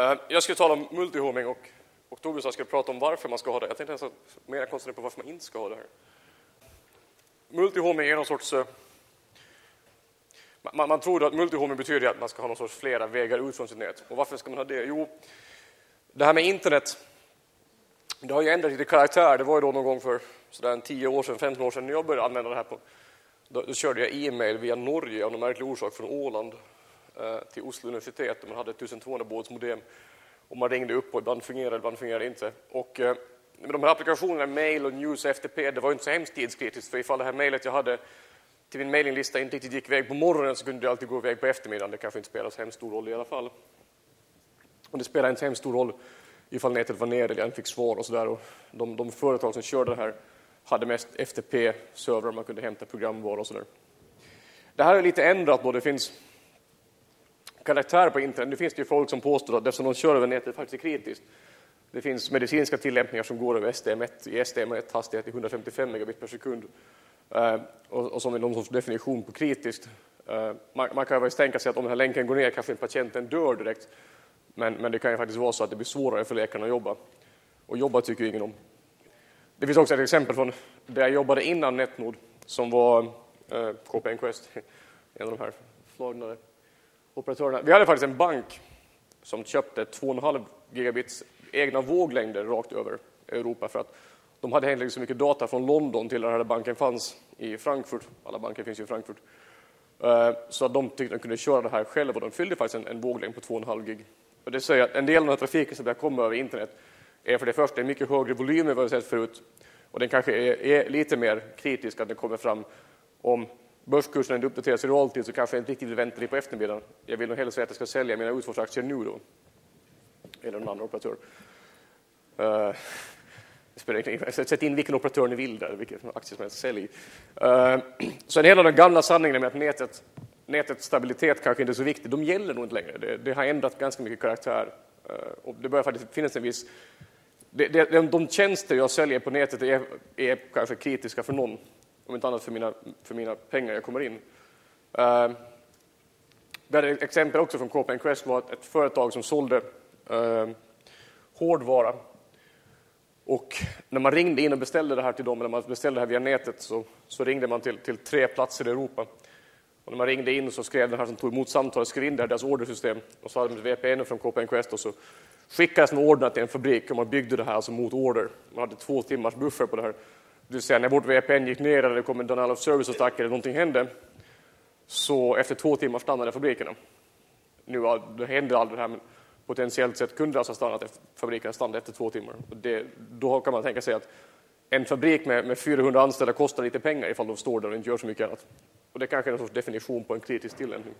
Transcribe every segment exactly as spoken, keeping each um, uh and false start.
Uh, jag ska tala om multihoming och, och Tobias ska prata om varför man ska ha det. Jag tänkte alltså mer koncentrera på varför man inte ska ha det här. Multihoming är någon sorts... Uh, man, man tror att multihoming betyder att man ska ha någon sorts flera vägar ut från sitt nät. Och varför ska man ha det? Jo, det här med internet, det har ju ändrat lite karaktär. Det var ju då någon gång för sådär en tio år sedan, femton år sedan när jag började använda det här på... Då, då körde jag e-mail via Norge av någon märklig orsak från Åland till Oslo universitet. Man hade ett tusentvåhundra båtsmodem och man ringde upp och ibland fungerade, ibland fungerade inte. Och eh, med de här applikationerna, mail och news och F T P, det var ju inte så hemskt tidskritiskt. För ifall det här mejlet jag hade till min mailinglista inte riktigt gick iväg på morgonen så kunde det alltid gå iväg på eftermiddagen. Det kanske inte spelar så hemskt stor roll i alla fall. Och det spelar inte så hemskt stor roll ifall nätet var nere eller jag inte fick svar och sådär. Och de, de företag som körde det här hade mest F T P-servrar, man kunde hämta programvaror och sådär. Det här är lite ändrat då, det finns karaktär på internet. Nu finns det ju folk som påstår att eftersom de kör över nätet faktiskt är kritiskt. Det finns medicinska tillämpningar som går över S D M ett i S D M ett hastighet i hundrafemtiofem megabit per sekund. Uh, och, och som är någon sorts definition på kritiskt. Uh, man, man kan ju tänka sig att om den här länken går ner kanske patienten dör direkt. Men, men det kan ju faktiskt vara så att det blir svårare för läkarna att jobba. Och jobba tycker ju ingen om. Det finns också ett exempel från där jag jobbade innan Netnod som var uh, K P N Quest. En av de här flagnade operatörerna. Vi hade faktiskt en bank som köpte två komma fem gigabits egna våglängder rakt över Europa för att de hade hämtat så mycket data från London till där banken fanns i Frankfurt. Alla banker finns ju i Frankfurt. Så att de tyckte att de kunde köra det här själva och de fyllde faktiskt en, en våglängd på två komma fem gig. Och det säger att en del av den här trafiken som börjar komma över internet är för det första en mycket högre volym än vad vi sett förut. Och den kanske är, är lite mer kritisk att den kommer fram om börskursen inte uppdateras i realtid så kanske jag inte riktigt vill vänta på eftermiddagen. Jag vill nog helst säga att jag ska sälja mina utförsaktier nu då. Eller någon annan operatör. Uh, Sätt in vilken operatör ni vill där, vilken aktie som helst sälj. Uh, så en hel av de gamla sanningarna med att nätet, nätets stabilitet kanske inte är så viktig, de gäller nog inte längre. Det, det har ändrat ganska mycket karaktär. Uh, och det börjar faktiskt finnas en viss... Det, det, de, de tjänster jag säljer på nätet är, är kanske kritiska för någon. Om inte annat för mina, för mina pengar jag kommer in. Uh, det är ett exempel också från K P N Quest var ett, ett företag som sålde uh, hårdvara. Och när man ringde in och beställde det här till dem, eller man beställde det här via nätet så, så ringde man till, till tre platser i Europa. Och när man ringde in så skrev den här som tog emot samtalet, skrev in där deras ordersystem. Och så hade de ett V P N från K P N Quest och så skickades med orderna till en fabrik och man byggde det här alltså mot order. Man hade två timmars buffer på det här. Det vill säga när vårt V P N gick ner eller det kom en denial of service-attack eller någonting hände så efter två timmar stannade fabrikerna. Nu det hände aldrig det här men potentiellt sett kunde det alltså stannat efter fabrikerna stannade efter två timmar. Och det, då kan man tänka sig att en fabrik med, med fyrahundra anställda kostar lite pengar ifall de står där och inte gör så mycket annat. Och det kanske är en sorts definition på en kritisk tillämpning.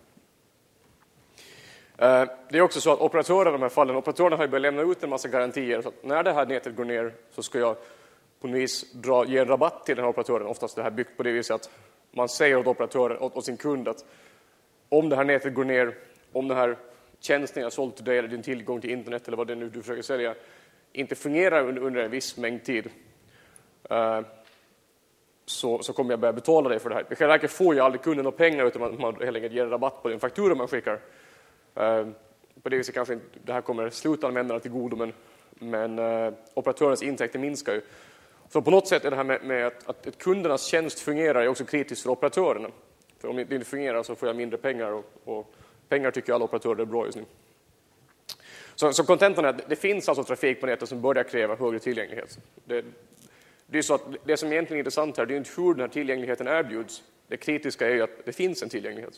Uh, det är också så att operatörerna i de här fallen, operatörerna har börjat lämna ut en massa garantier så att när det här nätet går ner så ska jag på något vis dra, ge en rabatt till den här operatören. Oftast det här byggt på det viset att man säger åt operatören, åt, åt sin kund att om det här nätet går ner, om det här tjänsten jag sålt till dig eller din tillgång till internet eller vad det är nu du försöker sälja inte fungerar under, under en viss mängd tid uh, så, så kommer jag börja betala dig för det här. I själva verket får jag aldrig kunden några pengar utan man, man helt enkelt ger en rabatt på den faktura man skickar. Uh, på det viset kanske inte, det här kommer slutanvändarna till godo men, men uh, operatörens intäkter minskar ju. Så på något sätt är det här med, med att, att ett kundernas tjänst fungerar är också kritiskt för operatörerna. För om det inte fungerar så får jag mindre pengar och, och pengar tycker alla operatörer är bra just nu. Så, så kontentan är att det finns alltså trafik på nätet som börjar kräva högre tillgänglighet. Det, det är så att det som egentligen är intressant här det är inte hur den här tillgängligheten erbjuds. Det kritiska är ju att det finns en tillgänglighet.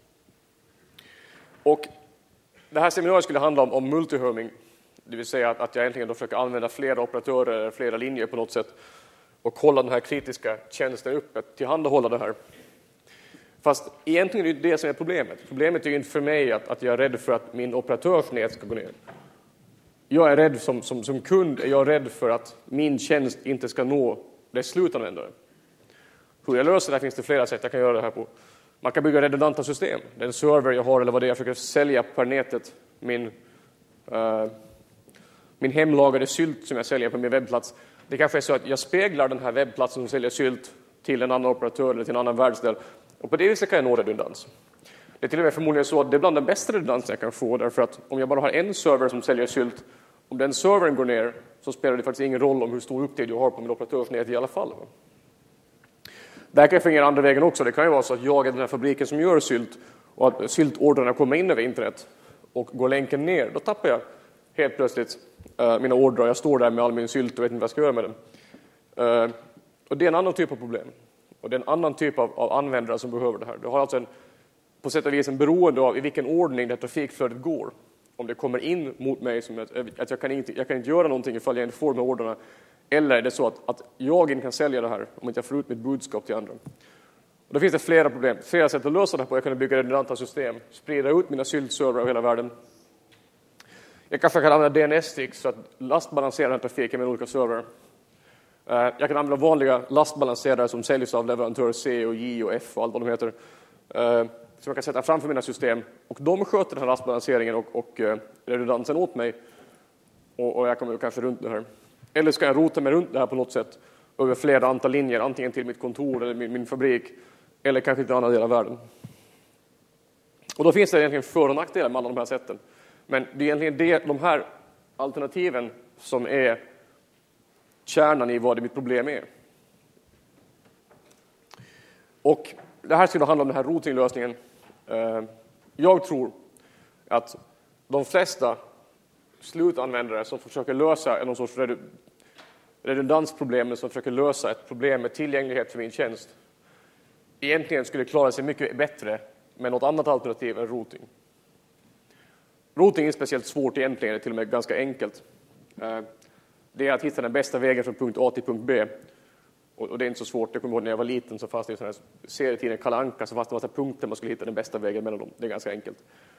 Och det här seminariet skulle handla om, om multihoming. Det vill säga att, att jag egentligen då försöker använda flera operatörer eller flera linjer på något sätt och hålla den här kritiska tjänsten uppe, tillhandahålla det här. Fast egentligen är det det som är problemet. Problemet är ju inte för mig att, att jag är rädd för att min operatörsnät ska gå ner. Jag är rädd som, som, som kund, är jag rädd för att min tjänst inte ska nå dess slutanvändare. Hur jag löser det här finns det flera sätt jag kan göra det här på. Man kan bygga redundanta system. Den server jag har eller vad det är jag försöker sälja per nätet, min, uh, min hemlagade sylt som jag säljer på min webbplats. Det kanske är så att jag speglar den här webbplatsen som säljer sylt till en annan operatör eller till en annan världsdel. Och på det viset kan jag nå redundans. Det är till och med förmodligen så att det är bland den bästa redundansen jag kan få, därför att om jag bara har en server som säljer sylt, om den servern går ner så spelar det faktiskt ingen roll om hur stor upptid jag har på min operatörsnät i alla fall. Det här kan fungera andra vägen också. Det kan ju vara så att jag är den här fabriken som gör sylt och att syltordrarna kommer in över internet och går länken ner. Då tappar jag helt plötsligt uh, mina ordrar. Jag står där med all min sylt och vet inte vad jag ska göra med den. Uh, och det är en annan typ av problem. Och det är en annan typ av, av användare som behöver det här. Du har alltså en, på sätt och vis en beroende av i vilken ordning det trafikflödet går. Om det kommer in mot mig som att, att jag, kan inte, jag kan inte göra någonting ifall jag inte får med ordrarna. Eller är det så att, att jag inte kan sälja det här om inte jag får ut mitt budskap till andra. Och då finns det flera problem, flera sätt att lösa det här på. Jag kan bygga redundanta system, sprida ut mina syltserver över hela världen. Jag kanske kan använda D N S-sticks för att lastbalansera den trafiken med olika server. Jag kan använda vanliga lastbalanserare som säljs av leverantörer C och J och F och allt vad de heter. Som jag kan sätta framför mina system. Och de sköter den här lastbalanseringen och, och redundansen åt mig. Och, och jag kommer kanske runt det här. Eller ska jag rota mig runt det här på något sätt över flera antal linjer, antingen till mitt kontor eller min, min fabrik, eller kanske till en annan del av världen. Och då finns det egentligen för- och nackdelar med alla de här sätten. Men det är egentligen det, de här alternativen som är kärnan i vad det mitt problem är. Och det här skulle handla om den här routinglösningen. Jag tror att de flesta slutanvändare som försöker lösa någon sorts redundansproblem, som försöker lösa ett problem med tillgänglighet för min tjänst, egentligen skulle klara sig mycket bättre med något annat alternativ än routing. Routing är speciellt svårt egentligen, det är till och med ganska enkelt. Det är att hitta den bästa vägen från punkt A till punkt B. Och det är inte så svårt. Jag kommer ihåg när jag var liten så fanns det en sån här serietiden Kalle Anka, så fanns det en massa punkter man skulle hitta den bästa vägen mellan dem. Det är ganska enkelt.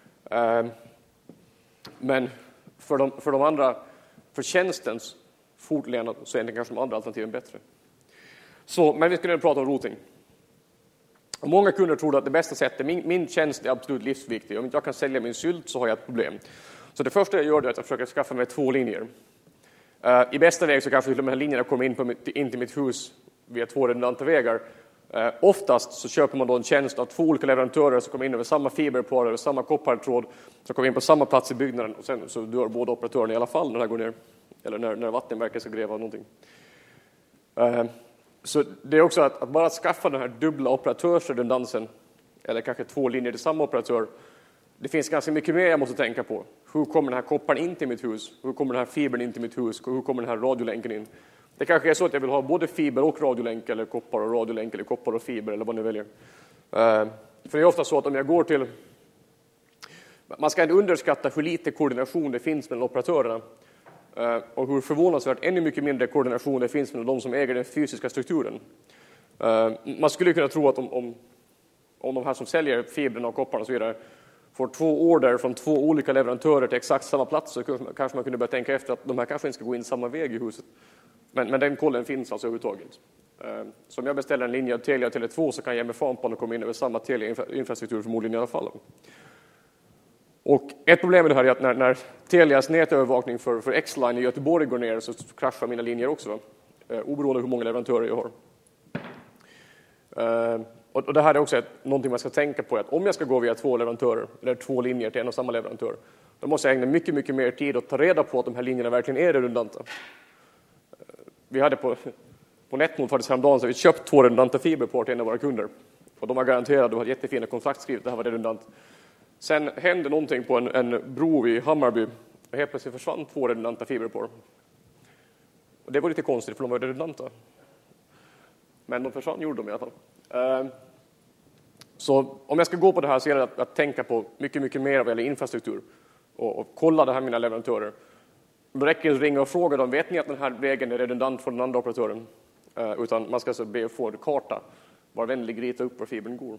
Men för de, för de andra, för tjänstens fortlevnad så är det kanske de andra alternativen bättre. Så, men vi skulle prata om routing. Och många kunder tror att det bästa sättet, min, min tjänst är absolut livsviktig. Om inte jag kan sälja min sylt så har jag ett problem. Så det första jag gör är att jag försöker skaffa mig två linjer. Uh, I bästa väg så kanske de här linjerna kommer in, på mitt, in till mitt hus via två redundanta vägar. Uh, oftast så köper man då en tjänst av två olika leverantörer som kommer in över samma fiberpar, över samma koppartråd, som kommer in på samma plats i byggnaden, och sen så dör båda operatörerna i alla fall när det här går ner. Eller när, när vattenverket ska gräva någonting. Uh, så det är också att, att bara skaffa den här dubbla operatörsredundansen, eller kanske två linjer till samma operatör. Det finns ganska mycket mer jag måste tänka på. Hur kommer den här kopparn in till mitt hus? Hur kommer den här fibern in till mitt hus? Hur kommer den här radiolänken in? Det kanske är så att jag vill ha både fiber och radiolänk, eller koppar och radiolänk, eller koppar och fiber, eller vad ni väljer. Uh, för det är ofta så att om jag går till... Man ska inte underskatta hur lite koordination det finns mellan operatörerna. Uh, och hur förvånansvärt ännu mycket mindre koordination det finns mellan de som äger den fysiska strukturen. Uh, man skulle kunna tro att om, om, om de här som säljer fibrerna och kopparna och så vidare får två order från två olika leverantörer till exakt samma plats, så kanske man kunde börja tänka efter att de här kanske inte ska gå in samma väg i huset. Men, men den kollen finns alltså överhuvudtaget. Uh, så om jag beställer en linje av Telia och Tele två så kan jag med fan på att komma in över samma Telia-infrastruktur förmodligen i alla fall. Och ett problem med det här är att när, när Telias nätövervakning för, för X-Line i Göteborg går ner så kraschar mina linjer också. Uh, oberoende hur många leverantörer jag har. Uh, och, och det här är också ett, någonting man ska tänka på. Att om jag ska gå via två leverantörer, eller två linjer till en och samma leverantör, då måste jag ägna mycket, mycket mer tid att ta reda på att de här linjerna verkligen är redundanta. Uh, vi hade på, på Netmod faktiskt häromdagen så vi köpt två redundanta fiberpar till en av våra kunder. Och de har garanterat, de har jättefina kontrakt skrivit, det här var redundant. Sen hände någonting på en, en bro i Hammarby. Och helt plötsligt försvann två redundanta fiberpar. Och det var lite konstigt för de var redundanta. Men de försvann, gjorde de i alla fall. Uh, så om jag ska gå på det här så är det att, att tänka på mycket, mycket mer vad gäller infrastruktur. Och, och kolla det här med mina leverantörer. Då räcker det att ringa och fråga dem, vet ni att den här vägen är redundant för den andra operatören? Uh, utan man ska alltså be att få en karta. Var vänlig rita upp var fibern går.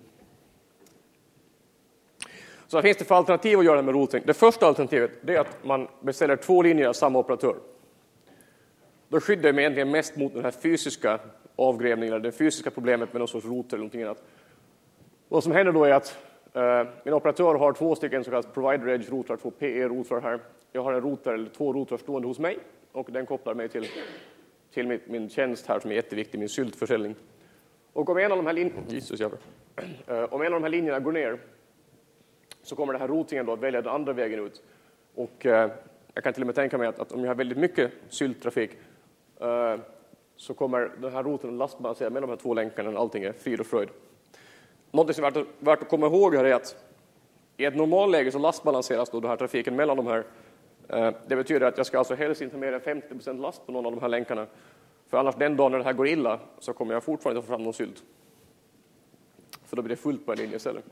Så finns det för alternativ att göra med routing. Det första alternativet är att man beställer två linjer av samma operatör. Då skyddar jag mig egentligen mest mot den här fysiska avgrävningen, eller det fysiska problemet med någon sorts router eller någonting annat. Vad som händer då är att eh, min operatör har två stycken så kallade provider edge routrar, två P E-routrar här. Jag har en router eller två routrar stående hos mig och den kopplar mig till, till min, min tjänst här som är jätteviktig, min syltförsäljning. Och om en av de här linjerna, Jesus, jävlar. om en av de här linjerna går ner så kommer den här routingen då att välja den andra vägen ut. Och eh, jag kan till och med tänka mig att, att om jag har väldigt mycket sylttrafik eh, så kommer den här routen att lastbalansera mellan de här två länkarna när allting är frid och fröjd. Något som är värt att, värt att komma ihåg här är att i ett normalläge så lastbalanseras då den här trafiken mellan de här. Eh, det betyder att jag ska alltså helst inte ha mer än femtio procent last på någon av de här länkarna. För annars den dagen när det här går illa så kommer jag fortfarande få fram någon sylt. För då blir det fullt på en linje istället.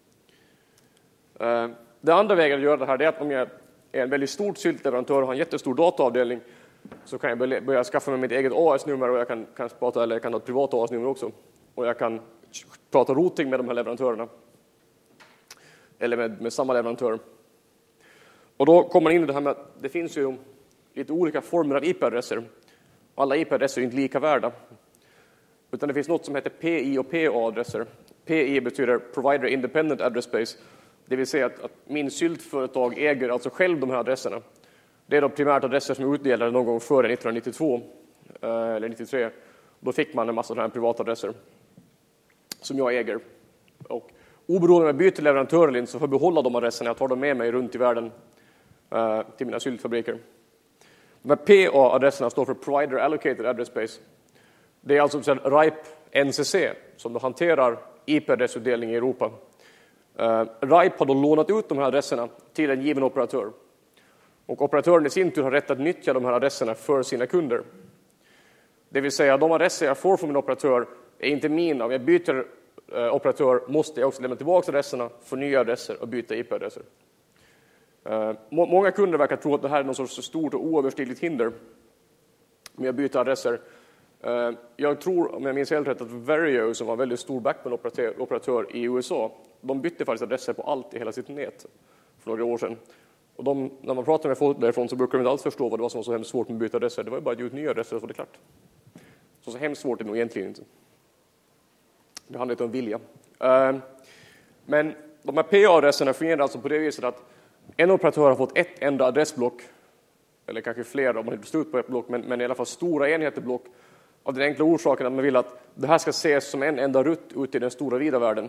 Uh, det andra vägen att göra det här är att om jag är en väldigt stor syltleverantör och har en jättestor dataavdelning så kan jag börja, börja skaffa mig mitt eget A S-nummer och jag kan, kan, prata, eller jag kan ha ett privat A S-nummer också. Och jag kan prata routing med de här leverantörerna. Eller med, med samma leverantör. Och då kommer man in i det här med att det finns ju lite olika former av I P-adresser. Alla I P-adresser är inte lika värda. Utan det finns något som heter P I och P A-adresser. P I betyder Provider Independent Address Space. Det vill säga att, att min syltföretag äger alltså själv de här adresserna. Det är då primärt adresser som är utdelade någon gång före nittonhundranittiotvå eh, eller nittiotre. Då fick man en massa sådana här privatadresser som jag äger. Och oberoende om jag byter leverantör eller inte så får jag behålla de adresserna. Jag tar dem med mig runt i världen eh, till mina syltfabriker. De här P A-adresserna står för Provider Allocated Address Space. Det är alltså R I P N C C som då hanterar I P-adressutdelning i Europa. Uh, R I P har då lånat ut de här adresserna till en given operatör. Och operatören i sin tur har rätt att nyttja de här adresserna för sina kunder. Det vill säga de adresser jag får från min operatör är inte mina. Om jag byter uh, operatör måste jag också lämna tillbaka adresserna, få nya adresser och byta I P-adresser. Uh, må- många kunder verkar tro att det här är någon sorts stort och oöverstigligt hinder om jag byter adresser. Uh, jag tror, om jag minns helt rätt, att Verio som var en väldigt stor backbone-operatör operatör i U S A, de bytte faktiskt adresser på allt i hela sitt nät för några år sedan. Och de, när man pratar med folk därifrån så brukar de inte alls förstå vad det var som var så hemskt svårt med att byta adresser. Det var ju bara att ge ut nya adresser så var det klart. Så så hemskt svårt är det nog egentligen inte. Det handlar inte om vilja. Uh, men de här P A-adresserna fungerar alltså på det viset att en operatör har fått ett enda adressblock, eller kanske flera om man inte beslut på ett block, men, men i alla fall stora enheter block. Av den enkla orsaken att man vill att det här ska ses som en enda rutt ut i den stora vida världen.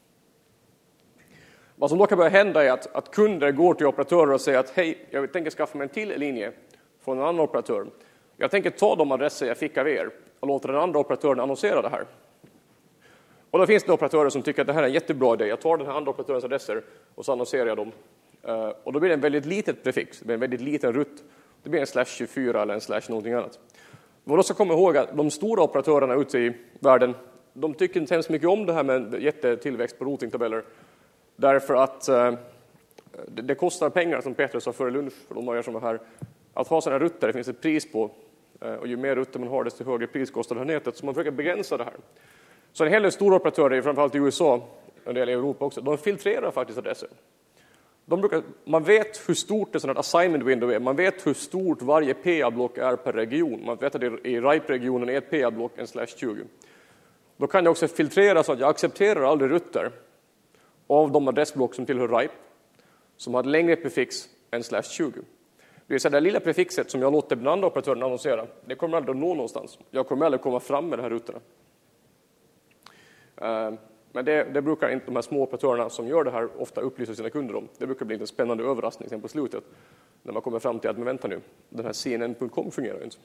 Vad som då kan börja hända är att, att kunder går till operatörer och säger att hej, jag tänker skaffa mig en till linje från en annan operatör. Jag tänker ta de adresser jag fick av er och låta den andra operatören annonsera det här. Och då finns det operatörer som tycker att det här är en jättebra idé. Jag tar den här andra operatörens adresser och så annonserar jag dem. Och då blir det en väldigt litet prefix, det blir en väldigt liten rutt. Det blir en slash tjugofyra eller en slash någonting annat. Vad då ska komma ihåg att de stora operatörerna ute i världen, de tycker inte hemskt mycket om det här med jättetillväxt på routingtabeller. Därför att eh, det, det kostar pengar, som Peter sa före lunch, för de som var här. Att ha sådana rutter, det finns ett pris på. Eh, och ju mer rutter man har, desto högre pris kostar det här nätet. Så man försöker begränsa det här. Så en hel del stora operatörer, framförallt i U S A, och en del i Europa också, de filtrerar faktiskt adresser. De brukar, man vet hur stort ett sådant assignment window är. Man vet hur stort varje P A-block är per region. Man vet att det i R I P-regionen är ett P A-block, en slash tjugo. Då kan jag också filtrera så att jag accepterar aldrig rutter av de adressblock som tillhör R I P som har ett längre prefix än slash tjugo. Det vill säga det lilla prefixet som jag låter den andra operatören annonsera, det kommer aldrig att nå någonstans. Jag kommer aldrig komma fram med de här rutterna. Uh, Men det, det brukar inte de här små operatörerna som gör det här ofta upplysa sina kunder om. Det brukar bli en spännande överraskning sen på slutet. När man kommer fram till att, men vänta nu, den här C N N punkt com fungerar inte.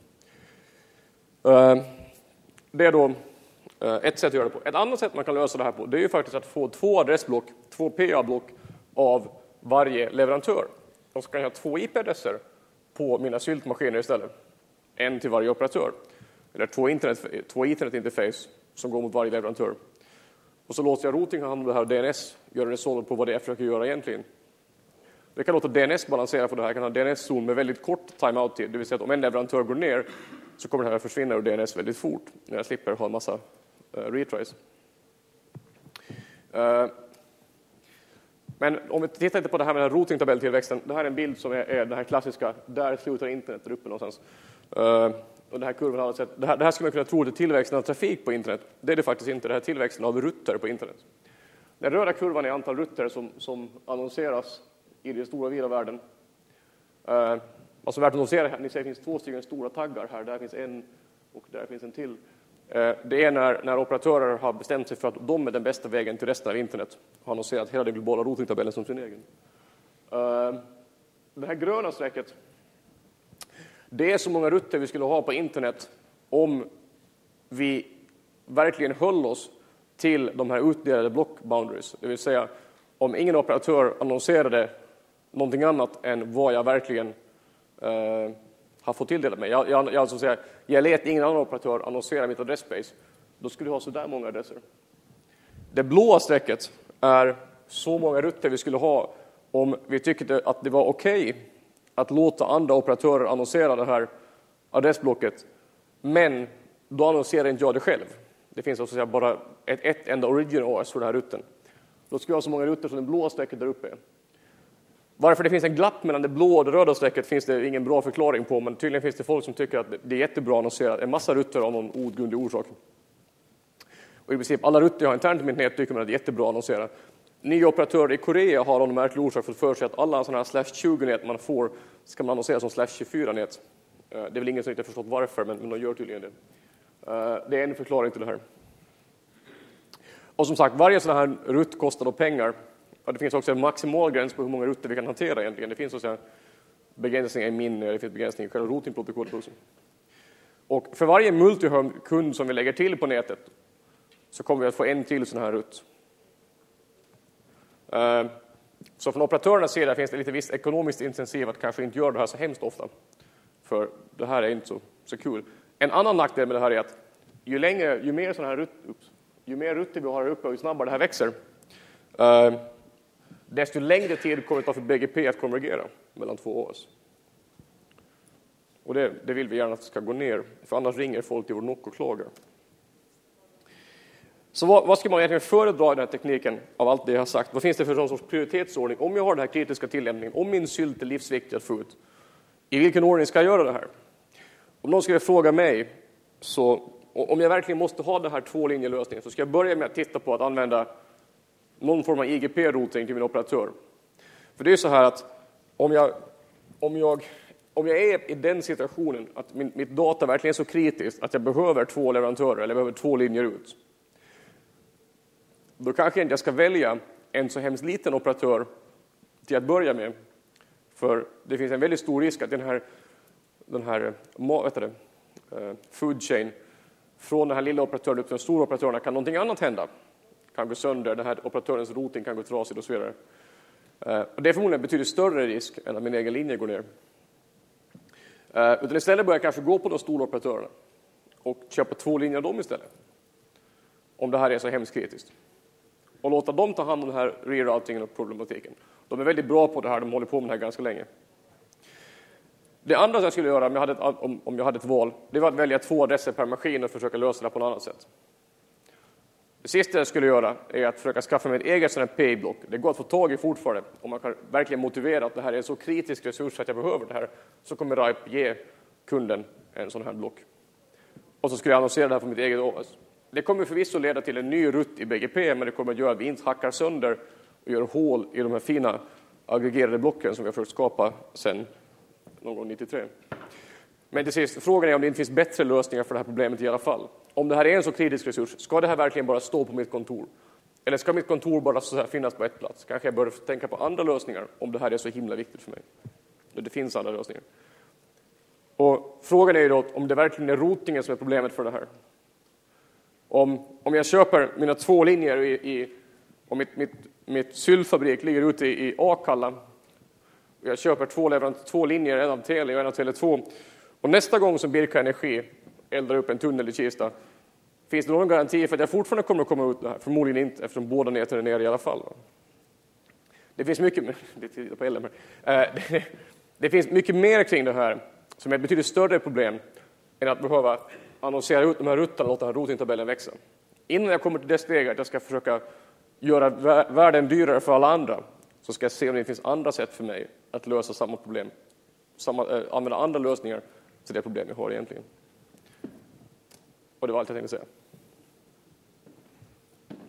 Uh, det är då uh, ett sätt att göra det på. Ett annat sätt man kan lösa det här på, det är ju faktiskt att få två adressblock, två P A-block av varje leverantör. Och så kan jag ha två I P-adresser på mina syltmaskiner istället. En till varje operatör. Eller två internet, två internet-interface som går mot varje leverantör. Och så låter jag routing hand om det här D N S, göra resolve på vad det är jag försöker göra egentligen. Det kan låta D N S balansera för det här. Jag kan ha D N S-zon med väldigt kort timeout-tid. Det vill säga att om en leverantör går ner så kommer det här att försvinna ur D N S väldigt fort. När jag slipper ha en massa uh, retries. Uh, men om vi tittar inte på det här med den routing-tabelltillväxten. Det här är en bild som är, är den här klassiska. Där slutar internet där uppe någonstans. Uh, Och det här kurvan har sett, det här, det här skulle man kunna tro är tillväxten av trafik på internet. Det är det faktiskt inte. Det här är tillväxten av rutter på internet. Den röda kurvan är antal rutter som, som annonseras i den stora vida världen. Uh, alltså värt att notera här, ni ser det finns två stycken stora taggar här. Där finns en och där finns en till. Det är när, när operatörer har bestämt sig för att de är den bästa vägen till resten av internet och annonserat hela den globala routingtabellen som sin egen. Det här gröna strecket, det är så många rutter vi skulle ha på internet om vi verkligen höll oss till de här utdelade block boundaries. Det vill säga, om ingen operatör annonserade någonting annat än vad jag verkligen eh, har fått tilldelat mig. Jag, jag, jag, alltså säga, jag lät ingen annan operatör annonsera mitt adressspace. Då skulle vi ha så där många adresser. Det blåa strecket är så många rutter vi skulle ha om vi tyckte att det var okej okay att låta andra operatörer annonsera det här adressblocket. Men då annonserar inte jag det själv. Det finns alltså bara ett, ett enda origin O S för den här rutten. Då ska jag ha så många rutter som det blåa strecket där uppe. Varför det finns en glapp mellan det blå och det röda strecket finns det ingen bra förklaring på. Men tydligen finns det folk som tycker att det är jättebra att annonsera en massa rutter av någon outgrundlig orsak. Och i princip alla rutter jag har internt i mitt nät tycker man att det är jättebra att annonsera. Nya operatörer i Korea har av någon märklig orsak fått för sig att alla sådana här slash tjugo-nät man får ska man annonsera som slash tjugofyra-nät. Det är väl ingen som inte har förstått varför, men, men de gör tydligen det. Det är en förklaring till det här. Och som sagt, varje sån här rutt kostar då pengar. Och det finns också en maximal gräns på hur många rutter vi kan hantera egentligen. Det finns också begränsningar i minne, det finns begränsningar i själva routingprotokollet också. Och för varje multihome-kund som vi lägger till på nätet så kommer vi att få en till sån här rutt. Så från operatörernas sida finns det lite visst ekonomiskt intensiv att kanske inte göra det här så hemskt ofta. För det här är inte så, så kul. En annan nackdel med det här är att ju längre, ju mer såna här rutt, ups, ju mer rutter vi har här uppe och ju snabbare det här växer, eh, desto längre tid kommer det ta för B G P att konvergera mellan två O S. Och det, det vill vi gärna att det ska gå ner, för annars ringer folk till vår N O C och klagar. Så vad, vad ska man egentligen föredra i den här tekniken av allt det jag har sagt? Vad finns det för någon sorts prioritetsordning? Om jag har den här kritiska tillämpningen, om min sylt är livsviktig att få ut, i vilken ordning ska jag göra det här? Om någon skulle fråga mig, så om jag verkligen måste ha den här tvålinjelösningen, så ska jag börja med att titta på att använda någon form av I G P-routing till min operatör. För det är så här att om jag, om jag, om jag är i den situationen att min, mitt data verkligen är så kritiskt att jag behöver två leverantörer eller behöver två linjer ut, då kanske inte jag ska välja en så hemskt liten operatör till att börja med. För det finns en väldigt stor risk att den här, den här vet du, uh, food chain från den här lilla operatören upp till den stora operatören kan någonting annat hända. Kan gå sönder, den här operatörens routing kan gå trasigt och så vidare. Uh, och det är förmodligen betydligt större risk än att min egen linje går ner. Uh, utan istället börjar jag kanske gå på de stora operatörerna och köpa två linjer av dem istället. Om det här är så hemskt kritiskt. Och låta dem ta hand om den här reroutingen och problematiken. De är väldigt bra på det här, de håller på med det här ganska länge. Det andra som jag skulle göra om jag hade ett, om, om jag hade ett val, det var att välja två adresser per maskin och försöka lösa det på något annat sätt. Det sista jag skulle göra är att försöka skaffa mig ett eget sådant här P I-block. Det går att få tag i fortfarande. Om man kan verkligen motivera att det här är en så kritisk resurs att jag behöver det här, så kommer RIPE ge kunden en sån här block. Och så skulle jag annonsera det här på mitt eget O S. Det kommer förvisso leda till en ny rutt i B G P, men det kommer att göra att vi inte hackar sönder och gör hål i de här fina aggregerade blocken som vi har försökt skapa sedan någon gång nittiotre. Men till sist, frågan är om det inte finns bättre lösningar för det här problemet i alla fall. Om det här är en så kritisk resurs, ska det här verkligen bara stå på mitt kontor? Eller ska mitt kontor bara så här finnas på ett plats? Kanske jag bör tänka på andra lösningar om det här är så himla viktigt för mig. Det finns andra lösningar. Och frågan är ju då om det verkligen är routingen som är problemet för det här. Om, om jag köper mina två linjer i, i och mitt, mitt, mitt syltfabrik ligger ute i, i Akalla, och jag köper två, leverant, två linjer, en av Tele och en av Tele två, och nästa gång som Birka Energi eldar upp en tunnel i Kista, finns det någon garanti för att jag fortfarande kommer att komma ut det här? Förmodligen inte, eftersom båda näten är nere i alla fall. Det finns mycket, det, på elden, det, det finns mycket mer kring det här som är ett betydligt större problem än att behöva annonsera ut de här rutterna och låta den här routingtabellen växa. Innan jag kommer till det steget att jag ska försöka göra världen dyrare för alla andra, så ska jag se om det finns andra sätt för mig att lösa samma problem. Samma, äh, använda andra lösningar till det problem jag har egentligen. Och det var allt jag tänkte säga.